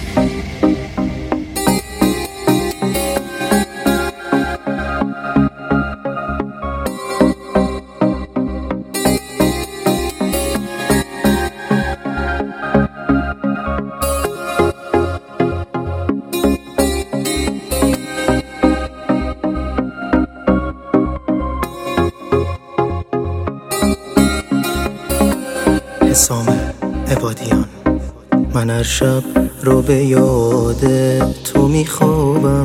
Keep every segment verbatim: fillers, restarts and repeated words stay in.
حسام عبادیان. من هر شب رو به یاد تو میخوابم،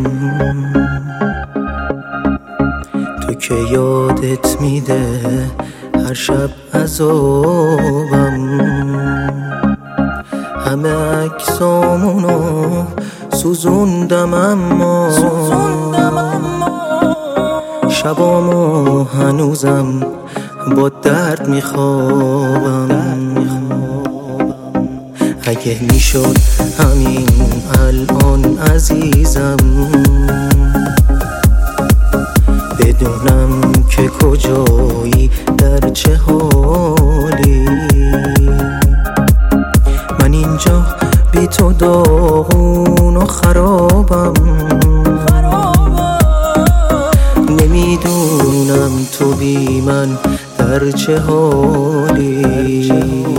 تو که یادت میده هر شب عذابم. همه عکسامونو سوزوندم اما شبامو هنوزم با درد میخوابم. اگه میشد همین الان عزیزم بدونم که کجایی، در چه حالی. من اینجا بی تو داغون و خرابم، نمیدونم تو بی من در چه حالی.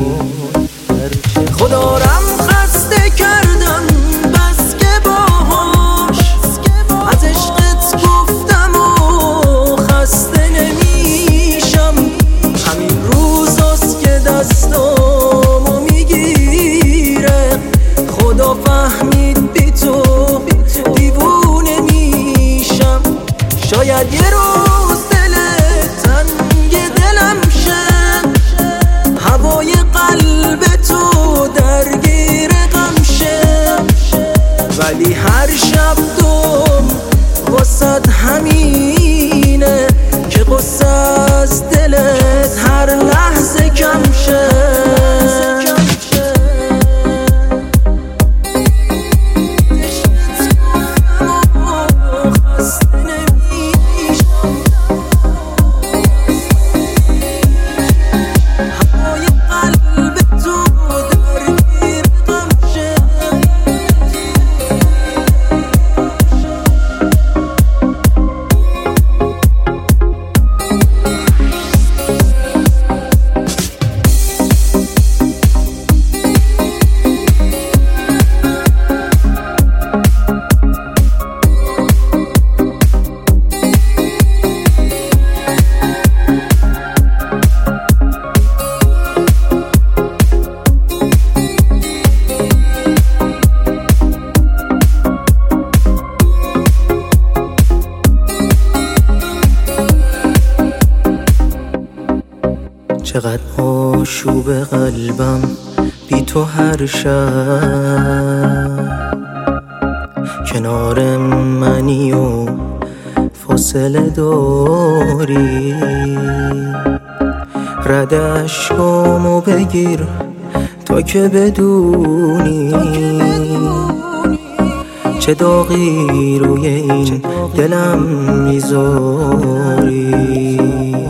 خدارم خسته کردم بس که باهاش از عشقت گفتم و خسته نمیشم. همین روزاست که دستامو میگیره، خدا فهمید بی تو دیوونه میشم. شاید یه روز دلت تنگ دلم شه، هوای قلب تو درگیر غم شه، ولی هر شب دوم واسد همینه که قصه از دلت هر لحظه کم شه. چقدر آشوب قلبم بی تو هر شب، کنار منی و فاصله داری. رد اشکامو بگیر تا که بدونی چه داغی روی این دلم میذاری.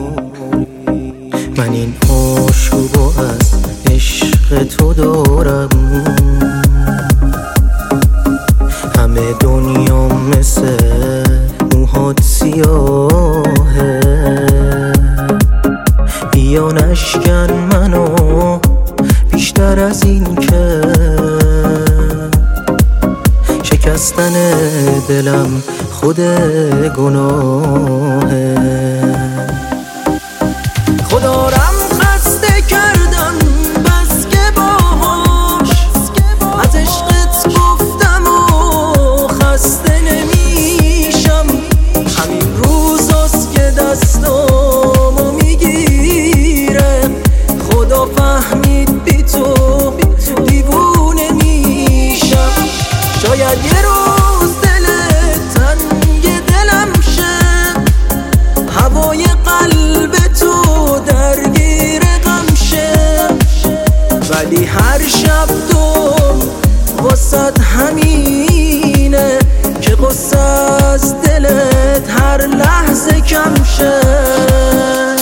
من این آشوبو از عشق تو دارم، همه دنیا مثل موهات سیاهه. بیا نشکن منو بیشتر از این که شکستن دلم خود گناهه. خدارم خسته کردم بس که باهاش از عشقت گفتم و خسته نمیشم. همین روزاست که دستامو میگیره، خدا فهمید بی تو دیوونه میشم. شاید یه روز دلت تنگ دلم شه، هوای قلب تو درگیر غم شه، ولی هر شب دوم واسد همینه که قصه از دلت هر لحظه کم شه.